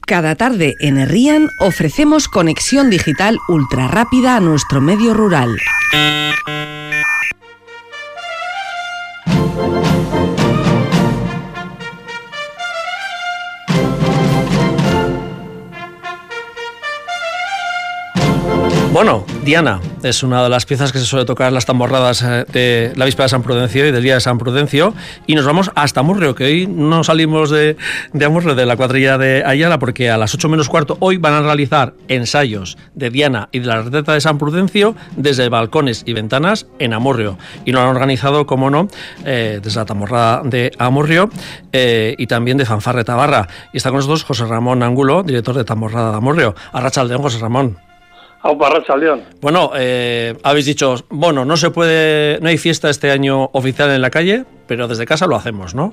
Cada tarde en Herrían ofrecemos conexión digital ultra rápida a nuestro medio rural. Bueno, Diana es una de las piezas que se suele tocar en las tamborradas de la víspera de San Prudencio y del día de San Prudencio, y nos vamos hasta Amurrio, que hoy no salimos de Amurrio, de la cuadrilla de Ayala, porque a las 8 menos cuarto hoy van a realizar ensayos de Diana y de la retreta de San Prudencio desde balcones y ventanas en Amurrio, y lo han organizado, como no, desde la tamborrada de Amurrio y también de Fanfarre Tabarra. Y está con nosotros José Ramón Angulo, director de tamborrada de Amurrio. Arratsaldeon, José Ramón. Arratsaldeon. Bueno, habéis dicho, bueno, no hay fiesta este año oficial en la calle, pero desde casa lo hacemos, ¿no?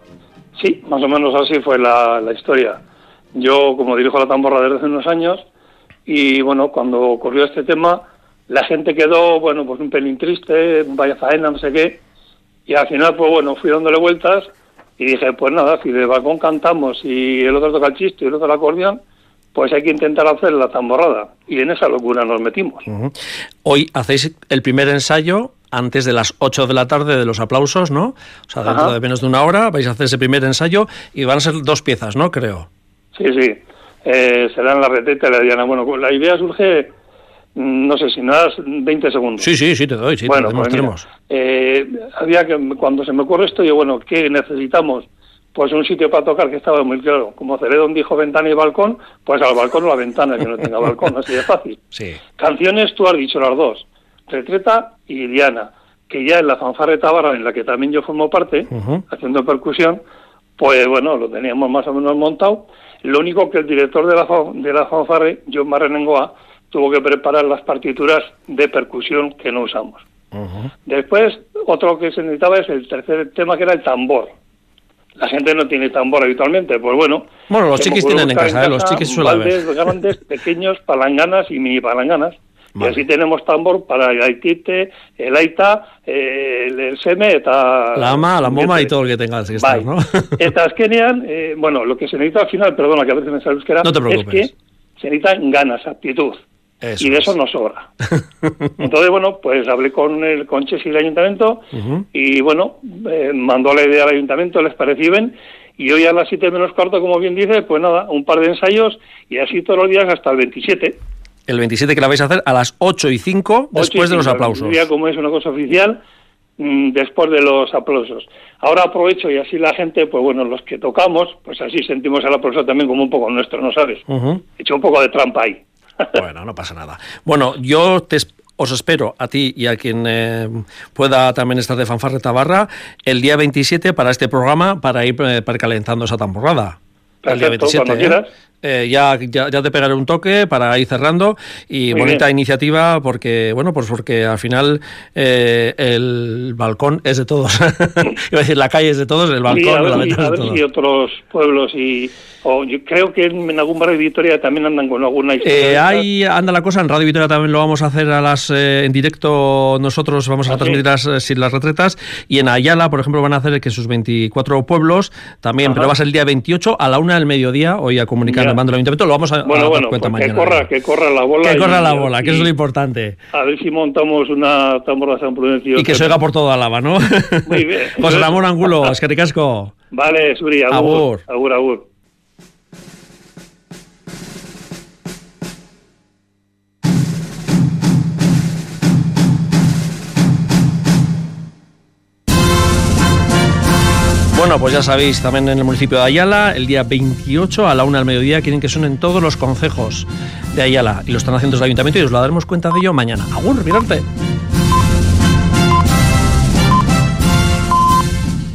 Sí, más o menos así fue la historia. Yo, como dirijo la tamborra desde hace unos años, y bueno, cuando ocurrió este tema, la gente quedó, bueno, pues un pelín triste, vaya faena, no sé qué, y al final, pues bueno, fui dándole vueltas, y dije, pues nada, si de balcón cantamos, y el otro toca el chisto y el otro el acordeón, pues hay que intentar hacer la tamborrada, y en esa locura nos metimos. Uh-huh. Hoy hacéis el primer ensayo antes de las 8 de la tarde de los aplausos, ¿no? O sea, dentro de menos de una hora vais a hacer ese primer ensayo y van a ser 2 piezas, ¿no? Creo. Sí. Serán la retreta y la Diana. Bueno, la idea surge, no sé si me das 20 segundos. Sí, te doy, sí, bueno, te demostremos. Había que, cuando se me ocurre esto, yo, bueno, ¿qué necesitamos? Pues un sitio para tocar, que estaba muy claro. Como Celedón dijo ventana y balcón, pues al balcón o la ventana, que no tenga balcón, así de fácil. Sí. Canciones, tú has dicho las 2, retreta y Diana, que ya en la Fanfarre Tabarra, en la que también yo formo parte, haciendo percusión, pues bueno, lo teníamos más o menos montado. Lo único que el director de la Fanfarre, John Barrenengoa, tuvo que preparar las partituras de percusión que no usamos. Después, otro que se necesitaba es el tercer tema, que era el tambor. La gente no tiene tambor habitualmente, pues bueno. Bueno, los chiquis tienen en casa, los chiquis suelen haber. Grandes, pequeños, palanganas y mini palanganas. Vale. Y así tenemos tambor para el aitite, el aita, el seme, la ama, la moma y todo lo que tengas que estar, ¿no? Estas kenian, bueno, lo que se necesita al final, perdona que a veces me sale euskera, no te preocupes, es que se necesitan ganas, aptitud. Eso y de eso nos sobra. Entonces, bueno, pues hablé con Ches y el ayuntamiento y, bueno, mandó la idea al ayuntamiento, les pareció bien, y hoy a las 7 menos cuarto, como bien dice, pues nada, un par de ensayos y así todos los días hasta el 27. El 27 que la vais a hacer a las 8:05 después de los aplausos. Ya como es una cosa oficial, después de los aplausos. Ahora aprovecho y así la gente, pues bueno, los que tocamos, pues así sentimos el aplauso también como un poco nuestro, ¿no sabes? He hecho un poco de trampa ahí. Bueno, no pasa nada. Bueno, yo os espero a ti y a quien pueda también estar de Fanfarre Tabarra el día 27 para este programa, para ir calentando esa tamborrada. Perfecto, el día 27, cuando quieras. Ya te pegaré un toque para ir cerrando y muy bonita bien. Iniciativa porque, bueno, pues porque al final el balcón es de todos. Iba a decir, la calle es de todos, el balcón, la ventana es de todos. A ver si otros pueblos yo creo que en algún barrio de Vitoria también andan con alguna historia. Ahí anda la cosa, en Radio Vitoria también lo vamos a hacer en directo, nosotros vamos a transmitir las retretas, y en Ayala, por ejemplo, van a hacer que sus 24 pueblos también, pero va a ser el día 28 a la 1 del mediodía, hoy a comunicar el mando del ayuntamiento, lo vamos a dar cuenta pues mañana. Que corra la bola. Que corra la bola, que eso es lo importante. A ver si montamos una tambora de San Prudencio. Y que se oiga por toda Álava, ¿no? Muy bien. José Ramón Angulo, eskerrik asko. Vale, Suri, agur. Agur. Bueno, pues ya sabéis, también en el municipio de Ayala, el día 28 a la 1 del mediodía quieren que suenen todos los concejos de Ayala y lo están haciendo desde el ayuntamiento y os lo daremos cuenta de ello mañana. ¡Agur, mirarte!